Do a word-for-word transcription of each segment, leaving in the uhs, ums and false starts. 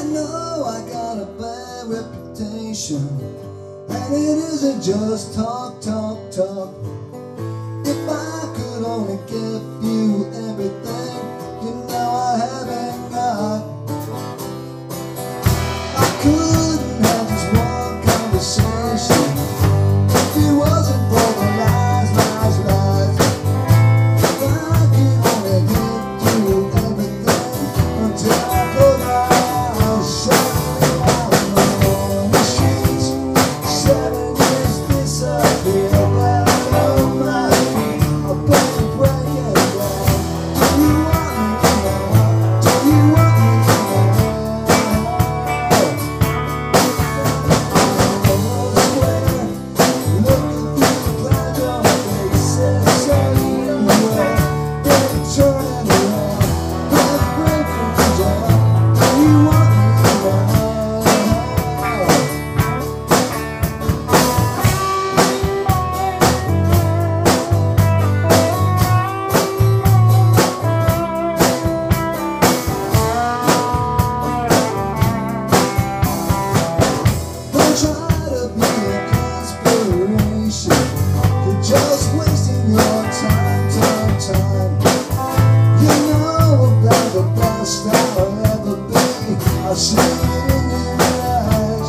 I know I got a bad reputation, and it isn't just talk, talk, talk. If I could only give you everything, you know I haven't got. I couldn't have just one conversation if it wasn't for the lies, lies, lies. If I could only give you everything until I close my eyes, suddenly I'm on the streets. Seven years disappear, but I know my feet are barely breaking down. Do you want me now? Do you want me now? Just wasting your time, time, time. You know about the best I'll ever be. I'll see it in your eyes.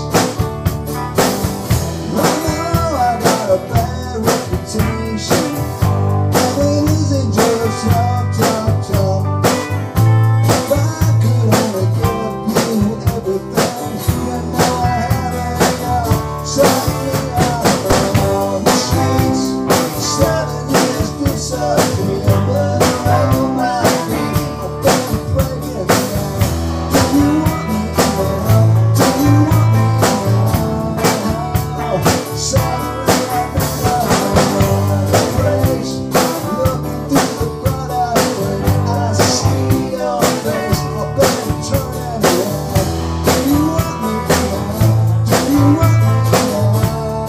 I know I got a bad reputation, and it isn't just talk, talk, talk. If I could only give you everything, you know I haven't got. Suddenly I'm on the streets. Seven years disappear, but I know my feet are barely breaking down. Do you want me now? Do you want me now? Suddenly I'm in a place, looking through the crowd out there. I see your face, I've been turning around. Do you want me now? Do you want me now?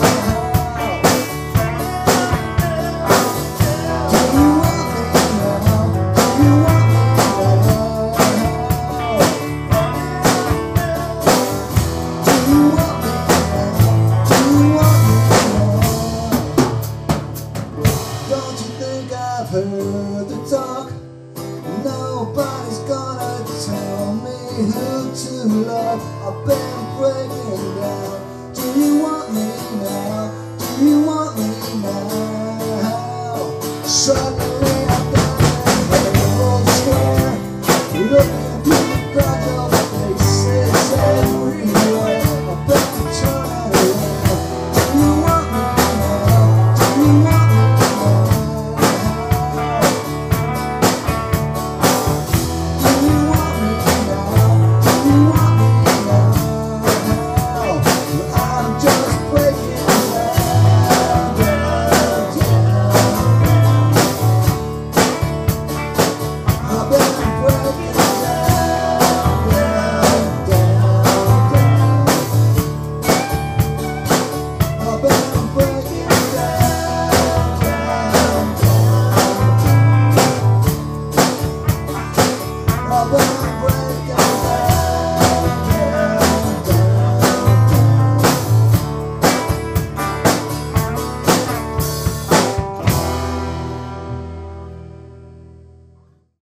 Don't you think I've heard the talk? Nobody's gonna tell me who to love. I've been breaking down. Do you want me now? Do you want me now? Suddenly I'm down in Herald Square, looking through the crowd of faces everywhere. I've been turning around. Do you want me now? Do you want me now? Do you want me now? Do you want me now? I'm just breaking down, down, down. I've been breaking down, down, down, down. I've been breaking down, down, down, down. I've been